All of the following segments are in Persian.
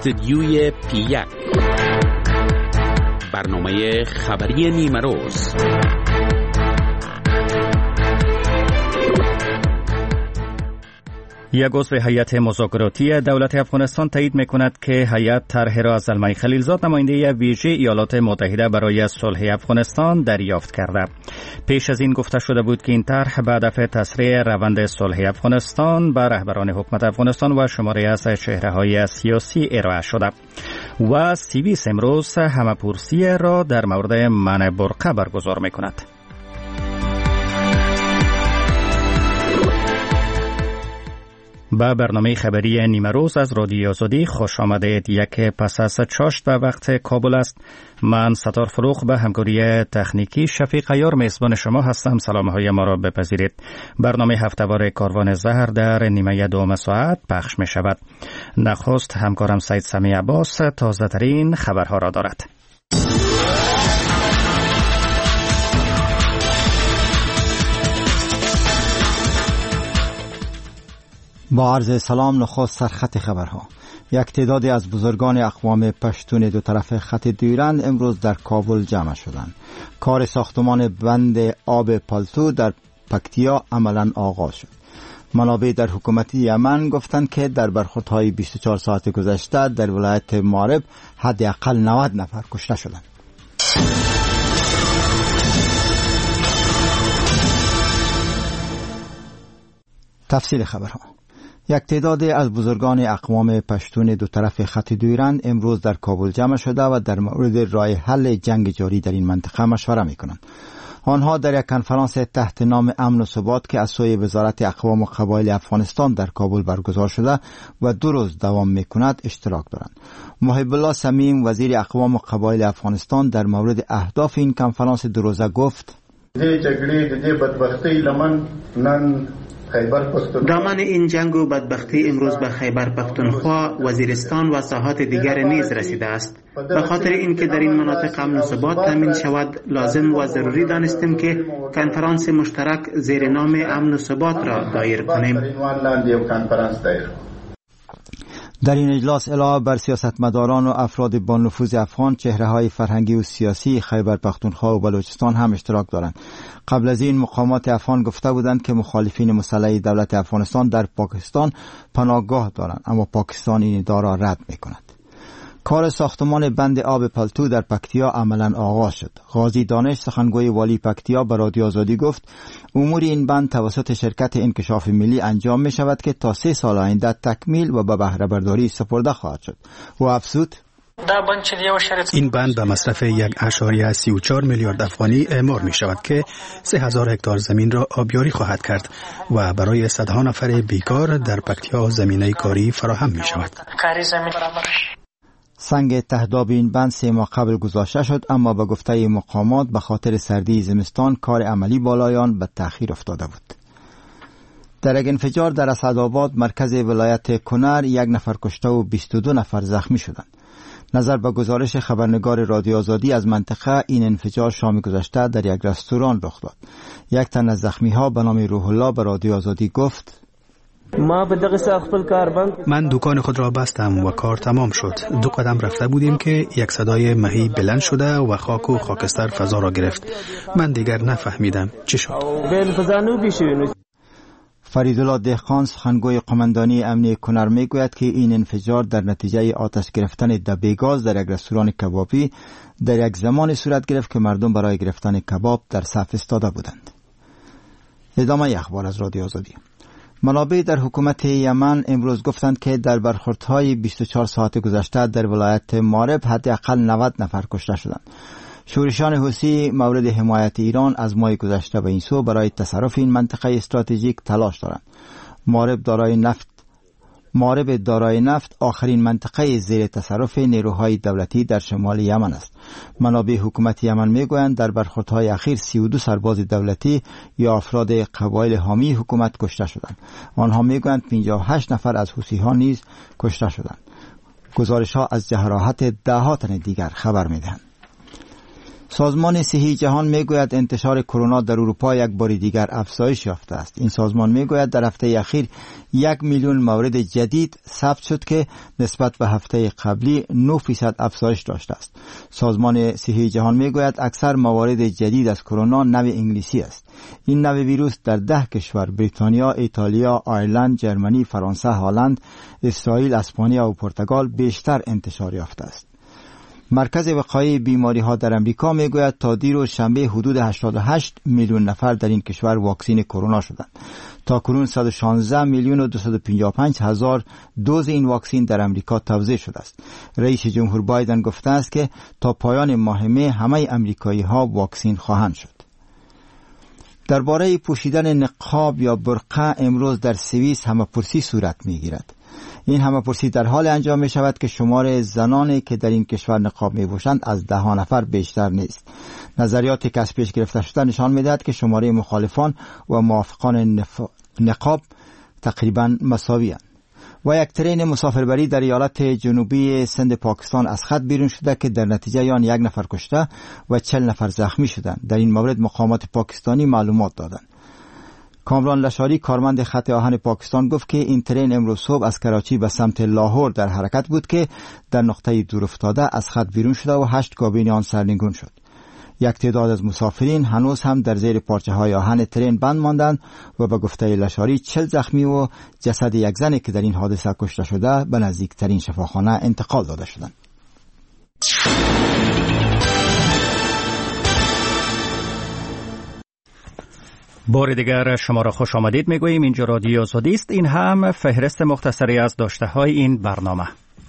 استودیوی پی1 برنامه خبری نیمه روز. یک عضو هیئت مذاکراتی دولت افغانستان تایید می‌کند که هیئت طرح را از زلمه خلیلزاد نماینده ویژه ایالات متحده برای صلح افغانستان دریافت کرده. پیش از این گفته شده بود که این طرح به هدف تسریع روند صلح افغانستان به رهبران حکومت افغانستان و شماری از چهره‌های سیاسی ارائه شده و سیویس امروز همه‌پرسی را در مورد منع برقه برگزار می‌کند. با برنامه خبری نیمه روز از رادیو آزادی خوش آمدید. یک پس از چاشت به وقت کابل است. من ستار فروغ به همکاری تکنیکی شفیق عیار میزبان شما هستم. سلام‌های ما را بپذیرید. برنامه هفته‌وار کاروان زهر در نیمه دوم ساعت پخش می شود. نخست همکارم سید سمی عباس تازه ترین خبرها را دارد. با عرض سلام، نخست سرخط خبرها. یک تعدادی از بزرگان اقوام پشتون دو طرف خط دیورند امروز در کابل جمع شدند. کار ساختمان بند آب پالتو در پکتیا عملاً آغاز شد. منابع در حکومت یمن گفتند که در برخوردهای 24 ساعت گذشته در ولایت مارب حداقل 90 نفر کشته شدند. تفصیل خبرها. یک تعداد از بزرگان اقوام پشتون دو طرف خط دیورند امروز در کابل جمع شده و در مورد راه حل جنگ جاری در این منطقه مشوره می‌کنند. آنها در یک کنفرانس تحت نام امن و ثبات که از سوی وزارت اقوام و قبایل افغانستان در کابل برگزار شده و 2 روز دوام می‌کند اشتراک دارند. محب الله صمیم وزیر اقوام و قبایل افغانستان در مورد اهداف این کنفرانس 2 روزه گفت: دامن این جنگ و بدبختی امروز به خیبر پختونخوا، وزیرستان و ساحات دیگر نیز رسیده است. به خاطر اینکه در این مناطق امن و ثبات تامین شود، لازم و ضروری دانستیم که کنفرانس مشترک زیر نام امن و ثبات را دایر کنیم. در این اجلاس علاوه بر سیاستمداران و افراد با نفوذ افغان، چهره‌های فرهنگی و سیاسی خیبر پختونخوا و بلوچستان هم اشتراک دارند. قبل از این مقامات افغان گفته بودند که مخالفین مسلح دولت افغانستان در پاکستان پناهگاه دارند، اما پاکستان این ادعا را رد می‌کند. کار ساختمان بند آب پالتو در پکتیا عملاً آغاز شد. غازی دانش سخنگوی والی پکتیا به رادیو آزادی گفت امور این بند توسط شرکت انکشاف ملی انجام می شود که تا 3 سال آینده تکمیل و به بهره برداری سپرده خواهد شد. و افزود این بند به مصرف 1.34 میلیارد افغانی اعمار می شود که 3000 هکتار زمین را آبیاری خواهد کرد و برای صدها نفر بیکار در پکتیا زمینه کاری فراهم می شود. سنگ تهداب این بند 3 ماه قبل گذاشته شد، اما به گفته مقامات به خاطر سردی زمستان کار عملی بالایان به تأخیر افتاده بود. در یک انفجار در اسعدآباد مرکز ولایت کنر 1 نفر کشته و 22 نفر زخمی شدند. نظر به گزارش خبرنگار رادیو آزادی از منطقه، این انفجار شام گذشته در یک رستوران رخ داد. یک تن از زخمی‌ها به نام روح الله به رادیو آزادی گفت: من دکان خود را بستم و کار تمام شد. 2 قدم رفته بودیم که یک صدای مهی بلند شده و خاک و خاکستر فضا را گرفت. من دیگر نفهمیدم چه شد. فریدالله دهقان سخنگوی قماندانی امنیه کنر میگوید که این انفجار در نتیجه آتش گرفتن دبه گاز در یک رستوران کبابی در یک زمان صورت گرفت که مردم برای گرفتن کباب در صف ایستاده بودند. ادامه اخبار از رادیو آزادی. منابع در حکومت یمن امروز گفتند که در برخوردهای 24 ساعت گذشته در ولایت مارب حداقل 90 نفر کشته شدند. شورشان حوثی مورد حمایت ایران از ماه گذشته به این سو برای تصرف این منطقه استراتژیک تلاش دارند. مارب دارای نفت آخرین منطقه زیر تصرف نیروهای دولتی در شمال یمن است. منابع حکومت یمن میگویند در برخوردهای اخیر 32 سرباز دولتی یا افراد قبایل حامی حکومت کشته شدند. آنها میگویند 58 نفر از حوثی‌ها نیز کشته شدند. گزارش‌ها از جراحت 10 تن دیگر خبر میدهند. سازمان صحی جهان میگوید انتشار کرونا در اروپا یک بار دیگر افزایش یافته است. این سازمان میگوید در هفته اخیر 1 میلیون مورد جدید ثبت شد که نسبت به هفته قبلی 9% افزایش داشته است. سازمان صحی جهان میگوید اکثر موارد جدید از کرونا نوع انگلیسی است. این نوع ویروس در 10 کشور بریتانیا، ایتالیا، آیرلند، جرمنی، فرانسه، هلند، اسرائیل، اسپانیا و پرتغال بیشتر انتشار یافته است. مرکز وقایع بیماری ها در امریکا میگوید تا دیروز شنبه حدود 88 میلیون نفر در این کشور واکسین کرونا شدند. تا کنون 116 میلیون و 255 هزار دوز این واکسین در امریکا توزیع شده است. رئیس جمهور بایدن گفته است که تا پایان ماه می همه امریکایی ها واکسین خواهند شد. درباره پوشیدن نقاب یا برقع امروز در سوئیس همه‌پرسی صورت میگیرد. این همه‌پرسی در حال انجام می شود که شمار زنانی که در این کشور نقاب می پوشند از 10 نفر بیشتر نیست. نظریاتی که از پیش گرفته شده نشان می دهد که شماره مخالفان و موافقان نقاب تقریبا مساوی اند. و یک ترین مسافربری در ایالت جنوبی سند پاکستان از خط بیرون شده که در نتیجه آن 1 نفر کشته و 40 نفر زخمی شدند. در این مورد مقامات پاکستانی معلومات دادند. کامران لشاری کارمند خط آهن پاکستان گفت که این ترین امروز صبح از کراچی به سمت لاهور در حرکت بود که در نقطه دور افتاده از خط بیرون شده و 8 کابین آن سرنگون شد. یک تعداد از مسافرین هنوز هم در زیر پارچه های آهن ترین بند ماندند و به گفته لشاری 40 زخمی و جسد یک زنی که در این حادثه کشته شده به نزدیکترین شفاخانه انتقال داده شدند. بار دیگر شما را خوش آمدید میگوییم. اینجا رادیو آزادی است. این هم فهرست مختصری از داشته های این برنامه.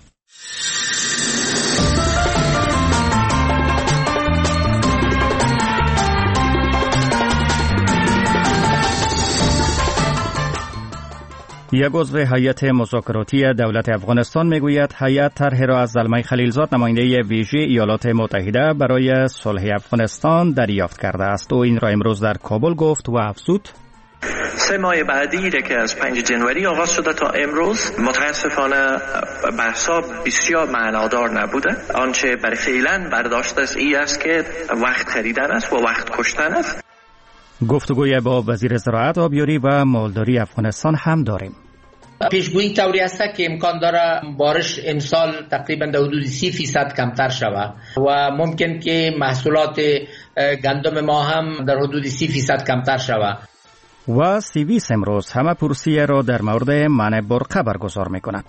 یک عضو هیئت مذاکراتی دولت افغانستان میگوید هیئت طرح را از زلمه خلیلزاد نماینده ویژه ایالات متحده برای صلح افغانستان دریافت کرده است. او این را امروز در کابل گفت و افزود 3 ماه بعدی که از 5 جنوری آغاز شده تا امروز متاسفانه بحثا بسیار معنادار نبوده. آنچه برای فعلا برداشت است این است که وقت خریدن است و وقت کشتن است. گفتگوی با وزیر زراعت، آبیاری و مالداری افغانستان هم داریم. پیشگویی طوری است که امکان داره بارش امسال تقریبا در حدود 30% کمتر شود و ممکن که محصولات گندم ما هم در حدود 30% کمتر شود. و سوئیس امروز همه پرسی را در مورد منع برقع برگزار می کند.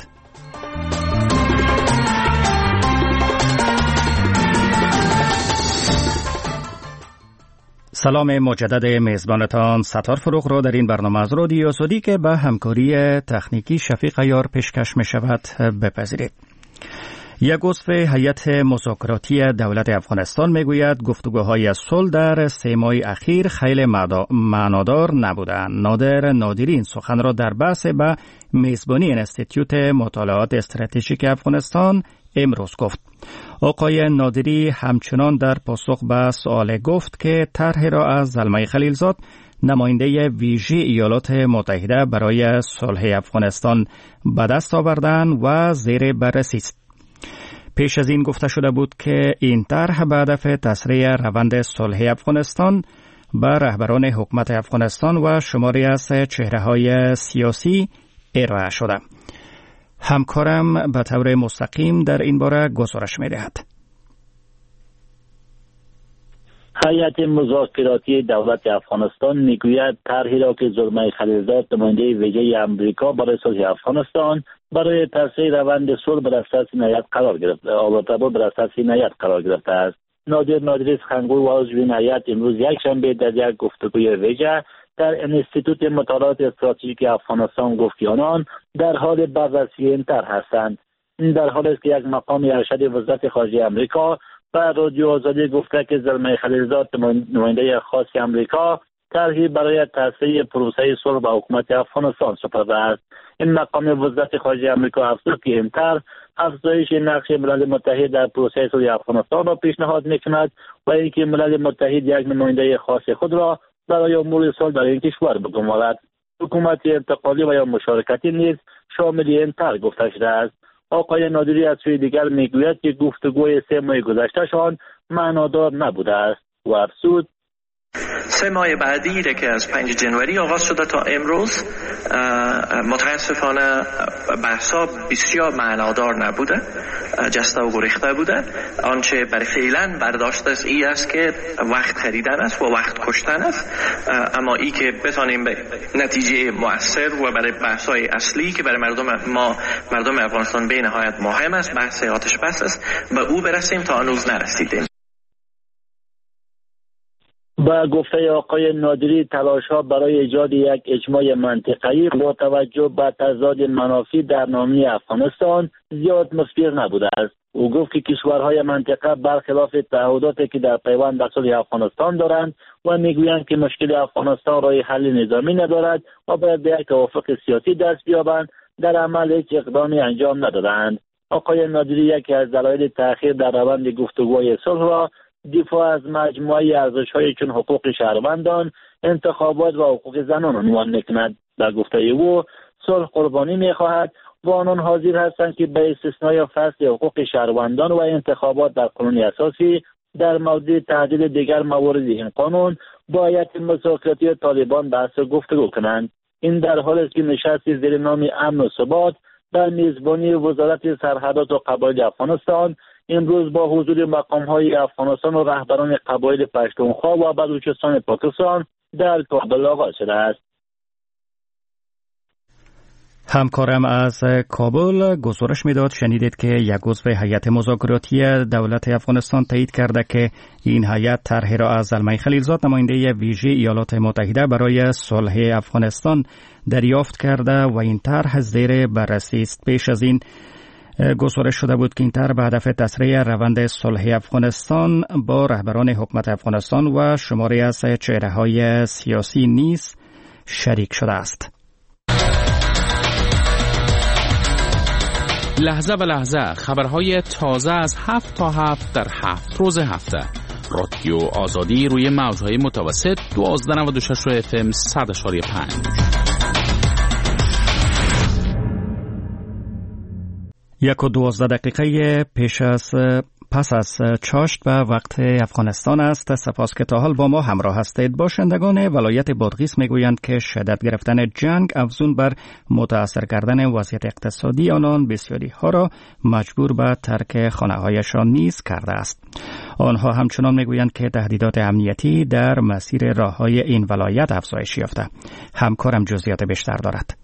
سلام مجدد میزبانتان ستار فروغ را در این برنامه از رادیو آزادی که به همکاری تکنیکی شفیق عیار پیشکش می شود بپذیرید. یک عضو هیئت مذاکراتی دولت افغانستان میگوید گفتگوهای صلح در 3 ماه اخیر خیلی معنادار نبودند. نادر نادری این سخن را در بحث به میزبانی انستیتیوت مطالعات استراتژیک افغانستان امروز گفت. آقای نادری همچنان در پاسخ به سوال گفت که طرح را از زلمه خلیلزاد نماینده ویژه ایالات متحده برای صلح افغانستان به دست آوردن و زیر بررسی است. پیش از این گفته شده بود که این طرح به هدف تسریع روند صلح افغانستان به رهبران حکومت افغانستان و شماری از چهره‌های سیاسی ارائه شده. همکارم به طور مستقیم در این باره گزارش می‌دهد. هیئت مذاکراتی دولت افغانستان میگوید طرحی را که زلمه خلیلزاد نماینده ویژه آمریکا برای صلح افغانستان برای تسریع روند صلح بر اساس هیئت قرار گرفته قرار گرفته است. نادر نادری سخنگوی و عضو این هیئت امروز یکشنبه در یک گفتگوی ویژه در انستیتوت مطالعات استراتژیک افغانستان گفت که آنان در حال بررسی این طرح هستند. این در حالی است که یک مقام ارشد وزارت خارجه آمریکا به رادیو آزادی گفته که زلمه خلیلزاد نماینده خاص آمریکا طرحی برای تسریع پروسه صلح با حکومت افغانستان سپرده است. این مقام وزارت خارجه آمریکا افزود که این طرح افزایش نقش ملل متحد در پروسه صلح افغانستان را پیشنهاد می‌کند و اینکه ملل متحد یک نماینده خاص خود را برای امور صلح در این کشور بگمارد. حکومت انتقالی و یا مشارکتی نیز شامل این طرح گفته شده است. آقای نادری از سوی دیگر میگوید که گفتگوی 3 ماه گذشتهشان معنادار نبوده است و افزود 3 ماه بعدی که از 5 جنوری آغاز شده تا امروز متاسفانه بحثا بسیار معنادار نبوده، جسته و گریخته بوده. آنچه برای فعلا برداشت است ای است که وقت خریدن است و وقت کشتن است، اما ای که بتانیم به نتیجه مؤثر و برای بحث‌های اصلی که برای مردم افغانستان به نهایت مهم است، بحث آتش بس است، به او برسیم تا هنوز نرسیدیم. با گفته آقای نادری تلاش‌ها برای ایجاد یک اجماع منطقه‌ای با توجه به تضاد منافع در ناحیه افغانستان زیاد مثمر نبوده است. او گفت که کشورهای منطقه برخلاف تعهداتی که در پیوند به صلح افغانستان دارند و میگویند که مشکل افغانستان راه حل نظامی ندارد و باید به یک توافق سیاسی دست بیابند، در عمل هیچ اقدامی انجام ندادند. آقای نادری یکی از دلایل تأخیر در روند گفتگوهای صلح را دفاع از مجموعه ارزش‌های چون حقوق شهروندان، انتخابات و حقوق زنان عنوان می‌کند. در گفته او صلح قربانی می‌خواهد و آنان حاضر هستند که به استثنای فصل حقوق شهروندان و انتخابات در قانون اساسی در مورد تعدیل دیگر موارد این قانون با هیئت مذاکراتی طالبان بحث و گفتگو کنند. این در حالی است که نشستی زیر نام امن و ثبات در میزبانی وزارت سرحدات و قبایل افغانستان امروز با حضور مقام‌های افغانستان و رهبران قبایل پشتونخوا و بلوچستان پاکستان در کابل آغاز شده است. همکارم از کابل گزارش میداد شنیدید که یک عضو هیئت مذاکراتی دولت افغانستان تایید کرده که این هیئت طرحی را از زلمه خلیلزاد نماینده ویژه ایالات متحده برای صلح افغانستان دریافت کرده و این طرح زیر بررسی است. پیش از این گزارش شده بود که این طرح به هدف تسریع روند صلح افغانستان با رهبران حکومت افغانستان و شماری از چهره‌های سیاسی نیز شریک شده است. لحظه به لحظه خبرهای تازه از 7 تا 7 در 7 روز هفته. رادیو آزادی روی موج‌های متوسط 1296 FM 100.5. 1:12 پس از چاشت به وقت افغانستان است. سپاس که تا حال با ما همراه هستید. باشندگان ولایت بادغیس میگویند که شدت گرفتن جنگ افزون بر متاثر کردن وضعیت اقتصادی آنان بسیاری ها را مجبور به ترک خانه‌هایشان نیز کرده است. آنها همچنان میگویند که تهدیدات امنیتی در مسیر راه‌های این ولایت افزایش یافته. همکارم جزئیات بیشتر دارد.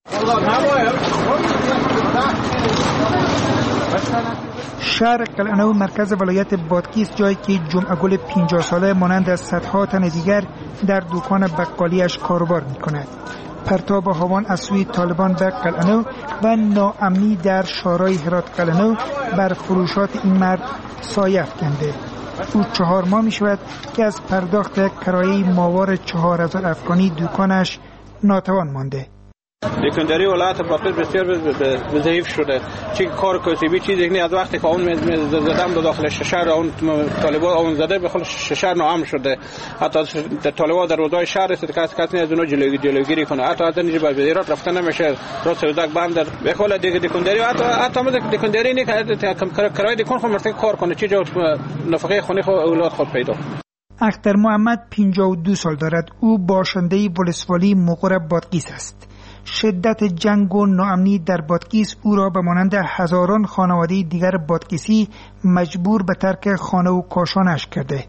شهر قلعه‌نو مرکز ولایت بادغیس جایی که جمعه گل 50 ساله مانند از صدها تن دیگر در دکان بقالیش کاروبار می‌کند. پرتاب هاوان از سوی طالبان به قلعه‌نو و ناامنی در شارع هرات قلعه‌نو بر فروشات این مرد سایه افکنده. او 4 ماه می‌شود که از پرداخت کرایه ماهوار 4000 افغانی دکانش ناتوان مانده. دکانداری ولایت بادغیس بسیار ضعیف شده. چه کار کسبی چیزی نه، از وقتی که اون زدم do داخل شهر اون طالبان اون زده به خود شهر ناامن شده. حتی طالبان در روزهای شهر است که کسی از اونها جلوگیری کنه. حتی از اینجا به وزارت رفتن نمیشه. راست سوداک بند به خود دکانداری حتی دکانداری نه که کرایه دکان خود مرتب کار کنه، چه جور نفقه خونه خود اولاد خود پیدا. اختر محمد 52 سال دارد. او باشنده ولسوالی مقر بادغیس است. شدت جنگ و ناامنی در بادغیس او را به مانند هزاران خانواده دیگر بادغیسی مجبور به ترک خانه و کاشانش کرده.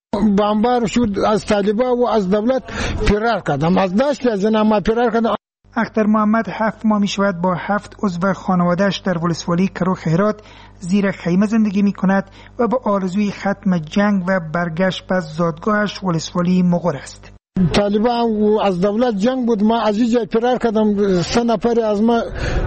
بمبار شد، از طالبان و از دولت فرار کردم، از دست از نما فرار کردم. اختر محمد 7 ماه می شود با 7 عضو خانواده‌اش در ولسوالی کروخ هرات زیر خیمه زندگی می کند و با آرزوی ختم جنگ و برگشت به زادگاهش ولسوالی مقر است. طالبان و از دولت جنگ بود، ما از اینجا فرار کردم، 3 نفر از ما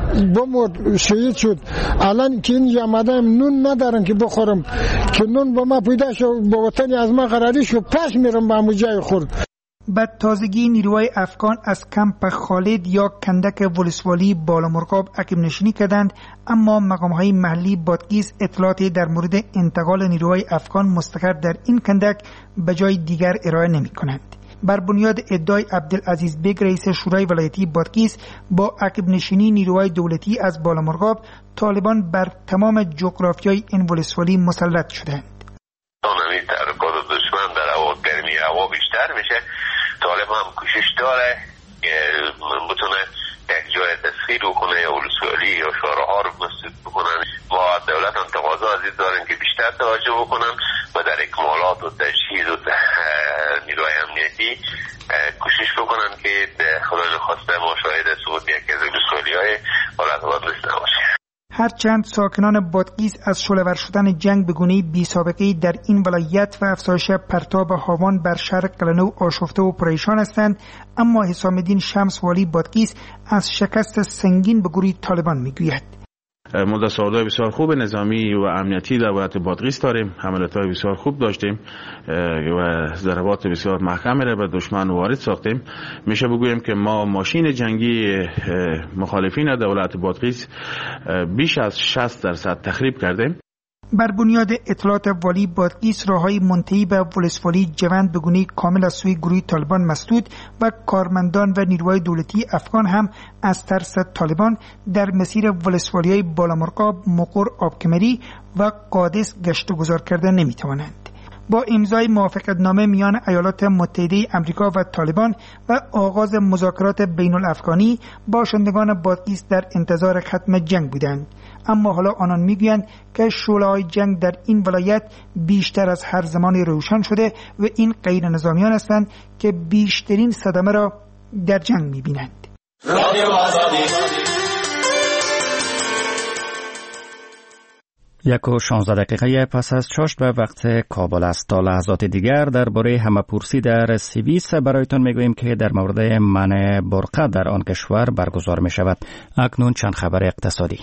بمرد، شهید شد. الان که اینجا آمدم نون ندارم که بخورم، که نون با ما پیدا شد، با وطن از ما قراری شد، پس میرم به همون جای خورد. بعد تازگی نیروهای افغان از کمپ خالد یا کندک ولسوالی بالامرغاب عقب نشینی کردند، اما مقام‌های محلی بادغیس اطلاعاتی در مورد انتقال نیروهای افغان مستقر در این کندک به جای دیگر ارائه نمی‌کنند. بر بنیاد ادعای عبدالعزیز بیگ رئیس شورای ولایتی بادغیس با عقب نشینی نیروهای دولتی از بالامرغاب، طالبان بر تمام جغرافیای این ولسوالی مسلط شدند. اونمی تحرکات دشمن در گرمی هوا بیشتر میشه. طالب هم کوشش داره که بتونه یک جای تسخیر بکنه یا ولسوالی یا شورا رو مسدود بکنن. ما دولت هم تقاضا از این دارن که بیشتر توجه بکنن و در اکمالات و تجهیز و نیروهای امنیتی کوشش بکنن که خدا نخواسته ما شاهد سقوط یکی از ولسوالی‌های حالت بدلش نباشه. هرچند ساکنان بادغیس از شعله‌ور شدن جنگ به گونه‌ای بی‌سابقه‌ای در این ولایت و افزایش پرتاب هاوان بر شهر قلنو آشفته و پریشان هستند، اما حسام الدین شمس والی بادغیس از شکست سنگین به گروه طالبان میگوید. ما دستاوردهای بسیار خوب نظامی و امنیتی در ولایت بادغیس داریم. حملات‌های بسیار خوب داشتیم و ضربات بسیار محکمی را به دشمن وارد ساختیم. میشه بگوییم که ما ماشین جنگی مخالفین دولت بادغیس بیش از 60% تخریب کردیم. بر بنیاد اطلاعات والی بادغیس راههای منتهی به ولسوالی جوند به گونه‌ای کامل از سوی گروه طالبان مسدود و کارمندان و نیروهای دولتی افغان هم از ترس طالبان در مسیر ولسوالی‌های بالامرغاب، مقر، آبکمری و قادس گشت و گذار کرده نمی‌توانند. با امضای موافقتنامه میان ایالات متحده آمریکا و طالبان و آغاز مذاکرات بین الافغانی، باشندگان بادغیس در انتظار ختم جنگ بودند. اما حالا آنان میگویند که شعله‌های جنگ در این ولایت بیشتر از هر زمانی روشن شده و این غیر نظامیان هستند که بیشترین صدمه را در جنگ میبینند. رادیو آزادی 1:16 پس از چاشت به وقت کابل است. تا لحظات دیگر درباره همه‌پرسی در سوئیس برایتان میگوییم که در مورد منع برقه در آن کشور برگزار می شود. اکنون چند خبر اقتصادی.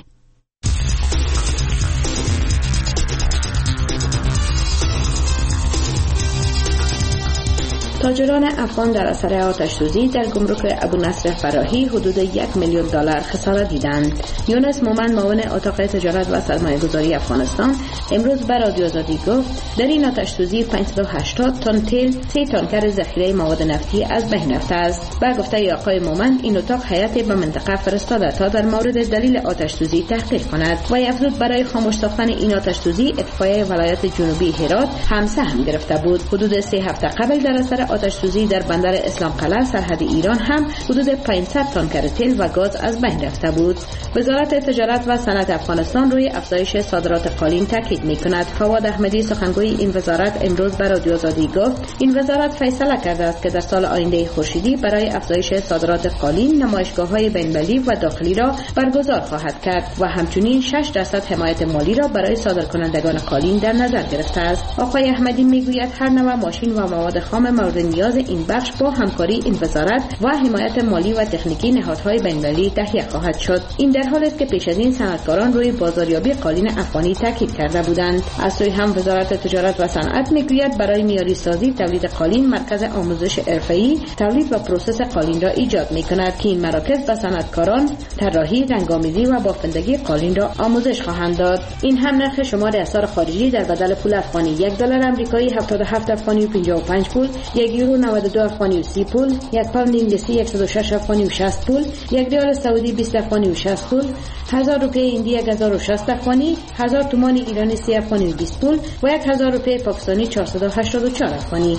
تاجران افغان در اثر آتش‌سوزی در گمرک ابونصر فراهی حدود $1 میلیون خسارت دیدند. یونس مومن معاون اتاق تجارت و سرمایه‌گذاری افغانستان امروز به رادیو آزادی گفت در این آتش‌سوزی 580 تن تیل، 3 تانکر ذخیره مواد نفتی از بین رفته است. با گفته آقای مومن این اتاق هیئتی به منطقه فرستاده تا در مورد دلیل آتش‌سوزی تحقیق کند. و افزود برای خاموش ساختن این آتش‌سوزی اطفای ولایت جنوبی هرات هم سهم گرفته بود. حدود 3 هفته قبل در اثر آتش‌سوزی در بندر اسلام قلعه سرحد ایران هم حدود 500 تانکر تیل و گاز از بین رفته بود. وزارت تجارت و صنعت افغانستان روی افزایش صادرات قالین تاکید می‌کند. فواد احمدی سخنگوی این وزارت امروز به رادیو آزادی گفت این وزارت فیصله کرده است که در سال آینده خورشیدی برای افزایش صادرات قالین نمایشگاه‌های بین‌المللی و داخلی را برگزار خواهد کرد و همچنین 6% حمایت مالی را برای صادرکنندگان قالین در نظر گرفته است. آقای احمدی می‌گوید هر نوع ماشین و مواد خام مورد نیاز این بخش با همکاری این وزارت و حمایت مالی و تکنیکی نهادهای بین‌المللی تهیه خواهد شد. این در حالی است که پیش از این صنعتکاران روی بازاریابی قالین افغانی تاکید کرده بودند. از سوی هم وزارت تجارت و صنعت میگوید برای معیاری سازی تولید قالین مرکز آموزش حرفه‌ای تولید و پروسس قالین را ایجاد می‌کند که این مراکز به صنعتکاران طراحی، رنگ‌آمیزی و بافندگی قالین را آموزش خواهند داد. این هم نرخ شمار اسعار خارجی در بدل پول افغانی: $1 آمریکایی 77 افغانی و 55 پول، €1 92 افغانی و 30 پول، یک پوند انگلیسی 106 افغانی و 60 پول، یک ریال سعودی 20 افغانی و 60 پول، 1000 روپیه هندی 1060 افغانی، 1000 تومان ایرانی 30 افغانی و 20 پول و 1000 روپیه پاکستانی 484 افغانی.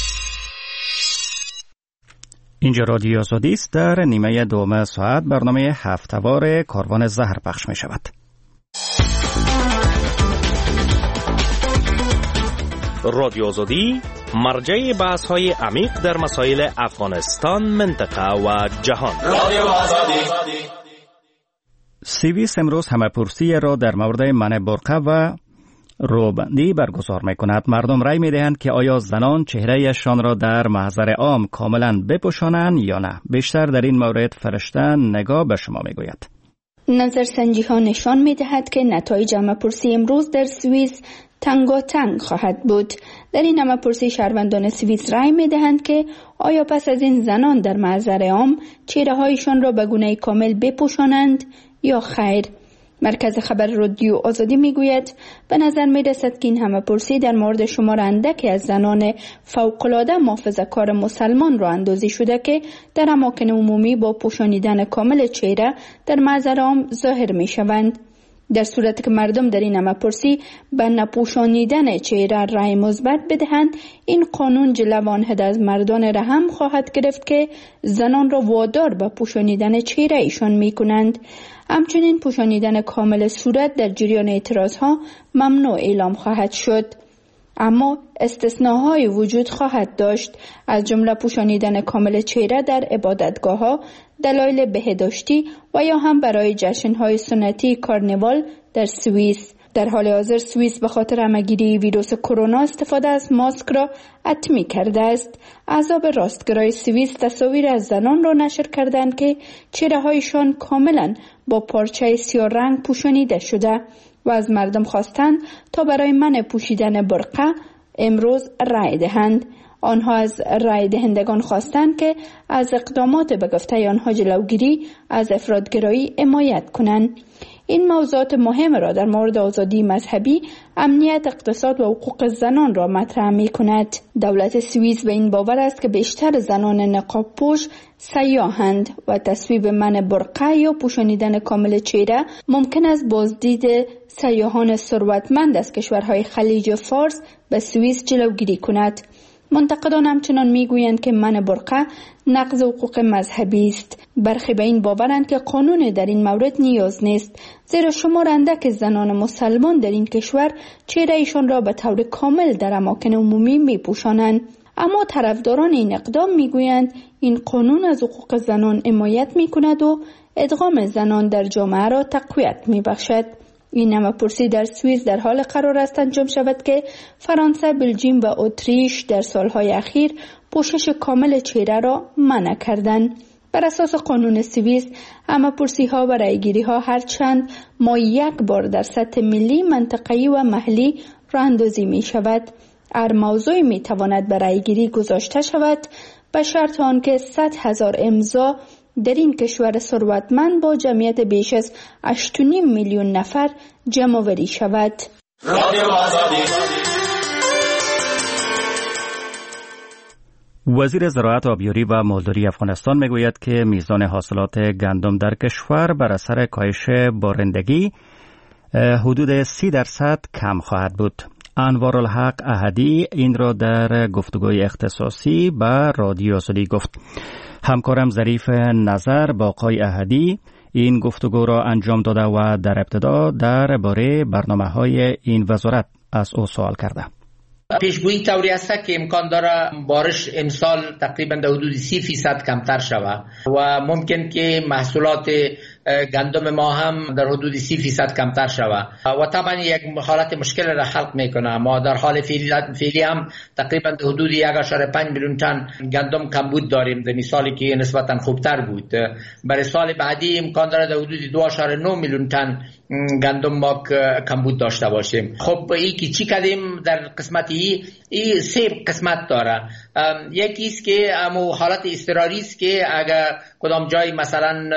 اینجا رادیو آزادی است. در نیمه دوم ساعت برنامه هفته‌وار کاروان زهر پخش می شود. رادیو آزادی مرجع بحث‌های عمیق در مسائل افغانستان، منطقه و جهان. رادیو آزادی. سوئیس امروز همه‌پرسی را در مورد منع برقه و روبندی برگزار می‌کند. مردم رأی می‌دهند که آیا زنان چهره‌شان را در محضر عام کاملاً بپوشانند یا نه. بیشتر در این مورد فرشته نگاه به شما می‌گوید. نظرسنجی‌ها نشان می‌دهد که نتایج همه‌پرسی امروز در سوئیس تنگاتنگ خواهد بود. در این همه‌پرسی شهروندان سوئیس رأی می‌دهند که آیا پس از این زنان در محضر عام چهره‌هایشان را به گونه کامل بپوشانند یا خیر. مرکز خبر رادیو آزادی میگوید به نظر میرسد که این همه‌پرسی در مورد شمار اندکی از زنان فوق‌العاده محافظه‌کار مسلمان را اندازی شده که در اماکن عمومی با پوشانیدن کامل چهره در محضر عام ظاهر میشوند. در صورتی که مردم در این نمپرسی به نپوشانیدن چهره رای مثبت بدهند، این قانون جلوه آنها از مردان را هم خواهد گرفت که زنان را وادار به پوشانیدن چهره ایشان می کنند. همچنین پوشانیدن کامل صورت در جریان اعتراضها ممنوع اعلام خواهد شد. اما استثناهای وجود خواهد داشت، از جمله پوشانیدن کامل چهره در عبادتگاه‌ها، دلایل بهداشتی و یا هم برای جشن‌های سنتی کارناوال در سوئیس. در حال حاضر سوئیس به خاطر همه‌گیری ویروس کرونا استفاده از ماسک را حتمی کرده است. احزاب راستگرای سوئیس تصاویر از زنان را نشر کردند که چهره‌هایشان کاملا با پارچه سیاه رنگ پوشانیده شده و از مردم خواستند تا برای منع پوشیدن برقع امروز رای دهند. آنها از رای دهندگان خواستند که از اقدامات به گفته آنها جلوگیری از افراطگرایی حمایت کنند. این موضوعات مهم را در مورد آزادی مذهبی، امنیت، اقتصاد و حقوق زنان را مطرح می کند. دولت سوئیس به این باور است که بیشتر زنان نقاب پوش سیاهند و تصویب منع برقع یا پوشانیدن کامل چهره ممکن است بازدید سیاحان ثروتمند از کشورهای خلیج فارس به سوئیس جلوگیری کند. منتقدان همچنان میگویند که منع برقع نقض حقوق مذهبی است. برخی به این باورند که قانون در این مورد نیاز نیست، زیرا شمار اندک زنان مسلمان در این کشور چهره ایشان را به طور کامل در اماکن عمومی میپوشانند. اما طرفداران این اقدام میگویند این قانون از حقوق زنان حمایت میکند و ادغام زنان در جامعه را تقویت میبخشد. این نمپرسی در سوئیس در حال قرار است انجام شود که فرانسه، بلژیم و اتریش در سالهای اخیر پوشش کامل چهره را منع کردند. بر اساس قانون سوئیس، نمپرسی ها و رایگیری ها هر چند ماه یک بار در سطح ملی، منطقه‌ای و محلی راه اندازی می شود. هر موضوعی می تواند به رایگیری گذاشته شود به شرط آنکه 100,000 امضا در این کشور ثروتمند با جمعیت بیش از 8.5 میلیون نفر جمع آوری شود. وزیر زراعت، آبیاری و مالداری افغانستان میگوید که میزان حاصلات گندم در کشور بر اثر کاهش بارندگی حدود 30% کم خواهد بود. انوارالحق احدی این را در گفتگوی اختصاصی به رادیو آزادی گفت. همکارم ظریف نظر با آقای احدی این گفتگو را انجام داده و در ابتدا درباره برنامه‌های این وزارت از او سوال کرده. پیشگویی طوری است که امکان داره بارش امسال تقریبا در حدود 30% کمتر شود و ممکن که محصولات گندم ما هم در حدود 30% کمتر شود و طبعا یک حالت مشکل را خلق میکنه. ما در حال فعلی هم تقریبا در حدود 1.5 میلیون تن گندم کمبود داریم، در سالی که نسبتا خوبتر بود. برای سال بعدی امکان داره در حدود 2.9 میلیون تن گندم ما کمبود داشته باشیم. خب این که چی کردیم در قسمت این 3 قسمت داره. یکی است که امو حالت اضطراری است که اگر کدام جای مثلا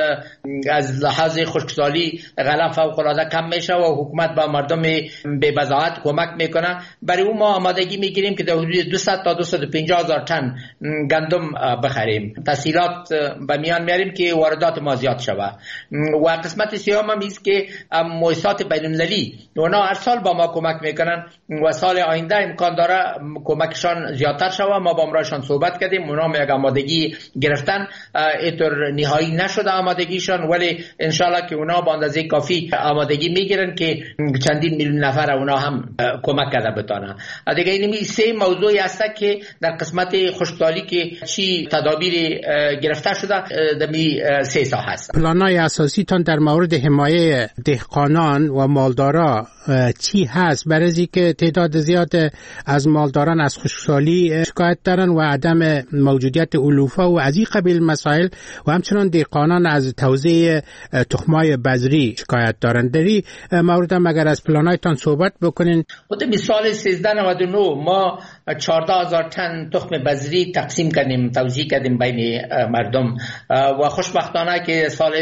از لحاظ خشکسالی غله فوق العاده کم میشه و حکومت با مردم به بضاعت کمک میکنه، برای اون ما آمادگی میگیریم که در حدود 200 تا 250 هزار تن گندم بخریم. تسهیلات به میان میاریم که واردات ما زیاد شود. و قسمت سیام هم است که مؤسسات بین‌المللی اونا هر سال با ما کمک میکنن و سال آینده امکان داره کمکشان زیادتر شود. ما با امرایشان صحبت کردیم، اونا هم یک آمادگی گرفتن، اینطور نهایی نشده آمادگیشان، ولی انشالله که اونا با اندازه کافی آمادگی میگیرن که چندین میلیون نفر اونا هم کمک کرده بتانن. دیگه این 3 موضوعی هست که در قسمت خشکسالی که چی تدابیر گرفته شده در 3 ساحه هست. پلانای اساسی تان در مورد حمایه دهقانان و مالدارا چی هست؟ برای که تعداد زیاد از مالداران از خشکسالی شکایت دارن و عدم موجودیت علوفه و از این قبیل مسائل و همچنان دهقانان از توزیع تخمای بذری شکایت دارن. در این مورد هم اگر از پلانایتان صحبت بکنین. خود سال 1399 ما 14,000 تن تخم بذری تقسیم کردیم، توزیع کردیم بین مردم و خوشبختانه که سال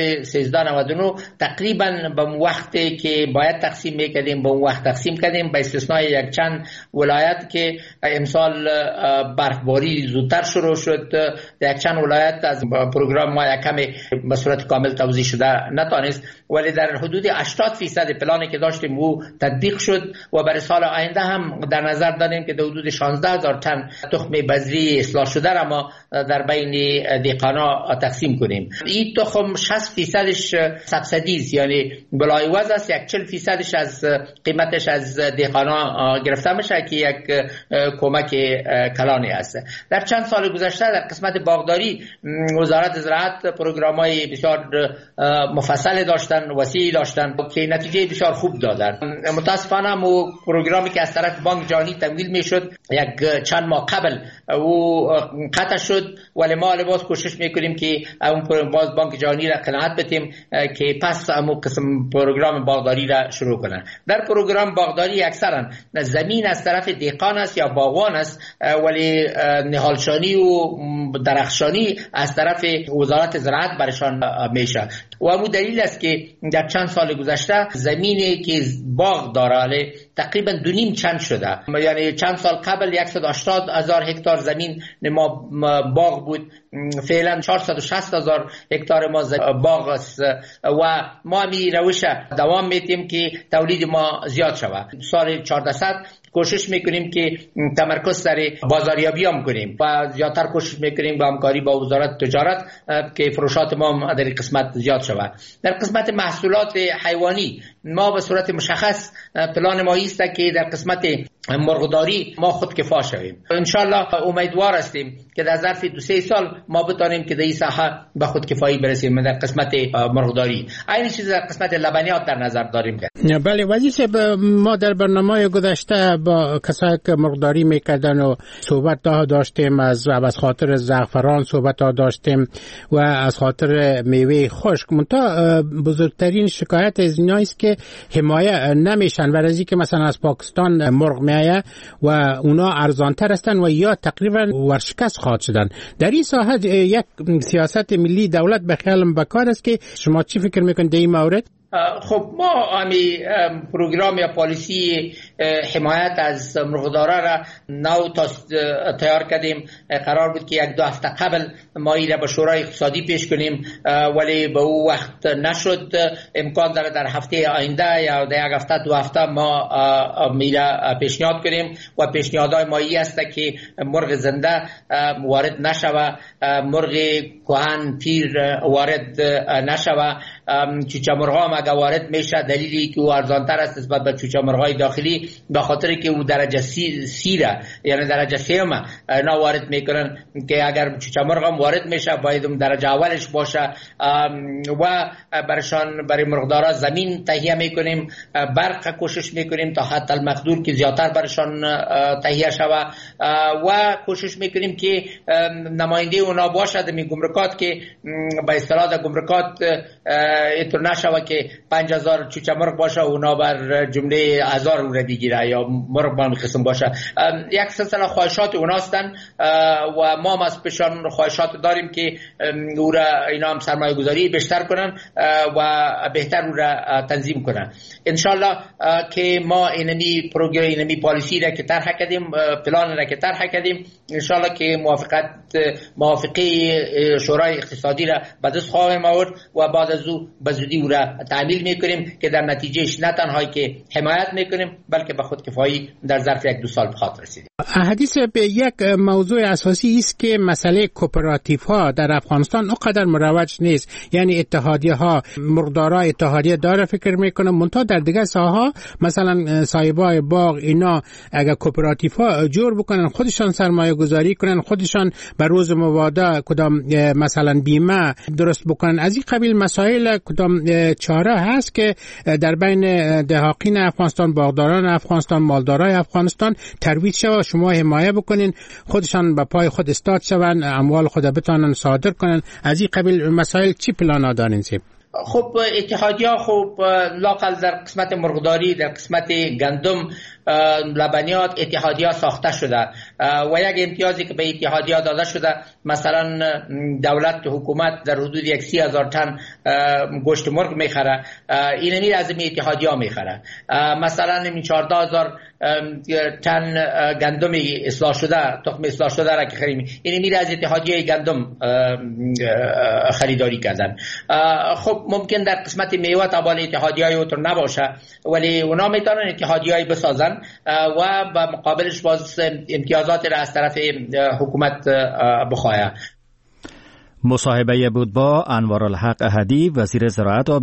1399 تقریبا به وقتی که باید تقسیم میکردیم به وقت تقسیم کردیم، به استثنای یک چند ولایت که امسال برفباری زودتر شروع شد. یک چند ولایت از پروگرام ما یک کمی به صورت کامل توزیع شده شده نتانست، ولی در حدود 80% پلانی که داشتیم او تطبیق شد و برای سال آینده هم در نظر داریم که در حدود 16,000 تن تخم بذری اصلاح شده را ما در بین دهقانا تقسیم کنیم. این تخم 60%ش سبسیدی است، یعنی بلایوز است، 40%ش از قیمتش از دهقانا گرفته میشه که یک کمک کلانی است. در چند سال گذشته در قسمت باغداری وزارت زراعت پروگرام‌های بسیار مفصل داشتن، وسیع داشتن که نتیجه بسیار خوب دادن. متاسفانه مو پروگرامی که از طرف بانک جهانی تمویل میشد یک چند ماه قبل او قطع شد، ولی ما باز کوشش میکنیم که اون باز بانک جهانی را قناعت بدیم که پس همون قسم پروگرام باغداری را شروع کنن. در پروگرام باغداری اکثرا زمین از طرف دهقان است یا باغوان است، ولی نهالشانی و درخشانی از طرف وزارت زراعت برشان میشه و همون دلیل است که در چند سال گذشته زمینی که باغ داره تقریبا 2.5 چند شده. یعنی چند سال قبل 180,000 هکتار زمین ما باغ بود، فعلا 460,000 هکتار ما باغ است و ما می روش دوام میتیم که تولید ما زیاد شود. سال 1400 کوشش میکنیم که تمرکز سر بازاریابی هم کنیم و زیادتر کوشش میکنیم با همکاری با وزارت تجارت که فروشات ما در قسمت زیاد شود. در قسمت محصولات حیوانی ما به صورت مشخص پلان ما است که در قسمت مرغداری ما خودکفا شویم. انشالله امیدوار هستیم که در ظرف 2-3 سال ما بتانیم که در این ساحه به خودکفایی برسیم در قسمت مرغداری. این چیز در قسمت لبنیات در نظر داریم. بله وزیر، ما در برنامه گذشته با کسایی که مرغداری میکردن و صحبت ها داشتیم، از خاطر زعفران صحبت ها داشتیم و از خاطر میوه خشک. منتها بزرگترین شکایت از اینا است که حمایه نمیشن، برای اینکه مثلا از پاکستان مرغ میایه و اونا ارزانتر هستن و یا تقریبا ورشکست خواهد شدن. در این ساحه یک سیاست ملی دولت به خیالم بکار است که شما چی فکر میکنید در این مورد؟ خب ما همی پروگرام یا پالیسی حمایت از مرغدارا را نو تیار کردیم. قرار بود که 1-2 هفته قبل ما ایره به شورای اقتصادی پیش کنیم، ولی به او وقت نشد. امکان داره در هفته آینده یا در 1 هفته 2 هفته ما میره پیشنهاد کنیم و پیشنهادهای ما ای است که مرغ زنده وارد نشوه، مرغ کهن پیر وارد نشوه. چوچه مرغا هم اگه وارد میشه دلیلی که او ارزانتر است نسبت به چوچه مرغای داخلی به خاطر که او درجه سیره، یعنی درجه سیوم اینا وارد میکنن که اگر چوچه مرغ هم وارد میشه باید درجه اولش باشه و برای مرغدارا زمین تهیه میکنیم، برق کوشش میکنیم تا حد المقدور که زیادتر برشان تهیه شوه و کوشش میکنیم که نماینده اونا باشد می گمرکات که به اصطلاح گمرکات اینطور نشوه که 5,000 چوچه مرغ باشه اونا بر جمله 1000 رو بگیره یا مرغ با قسم باشه. یک سلسله خواهشات اوناستن و ما هم از پیشان خواهشات داریم که او را اینا هم سرمایه گذاری بیشتر کنن و بهتر او را تنظیم کنن. انشالله که ما اینمی پروگرام اینمی پالیسی را که طرح کردیم، پلان را که طرح کردیم، انشالله که موافقه شورای اقتصادی را به دست خواهیم آورد و بعد از او به زودی او را تعمیل میکنیم که در نتیجهش نه تنها که حمایت میکنیم بلکه به خودکفایی در ظرف 1-2 سال بخاطر رسیدیم. حدیث به یک موضوع اساسی است که مسئله کوپراتیف ها در افغانستان اونقدر مروج نیست. یعنی اتحادیه ها، مرغدارا اتحادیه داره فکر میکنه، منتها در دیگه ساحه مثلا صاحبای باغ اینا اگر کوپراتیف ها جور بکنن، خودشان سرمایه گذاری کنن، خودشان به روز مبادا کدام مثلا بیمه درست بکنن، از این قبیل مسائل کدام چاره هست که در بین دهقان افغانستان، باغداران افغانستان، مالدارای افغانستان ترویج شود، شما حمایه بکنین، خودشان به پای خود استاد شون، اموال خود بتونن صادر کنن. از این قبیل مسائل چی پلانا دارین؟ خب اتحادیه خب لاقل در قسمت مرغداری، در قسمت گندم لبنیات اتحادیه ساخته شده و یک امتیازی که به اتحادیه داده شده، مثلا دولت حکومت در حدود 30,000 تن گوشت مرغ میخره، اینمی از این اتحادیه میخره. مثلا 14,000 تن گندم اصلاح شده، تخم اصلاح شده را که خریم، این میره از اتحادیه گندم خریداری کردن. خب ممکن در قسمت میوه تابال اتحادیه اوتر نباشه، ولی اونا میتونن اتحادیه بسازن و به مقابلش باز امتیازات را از طرف حکومت بخواه. مصاحبه بود با انوارالحق احدی، وزیر زراعت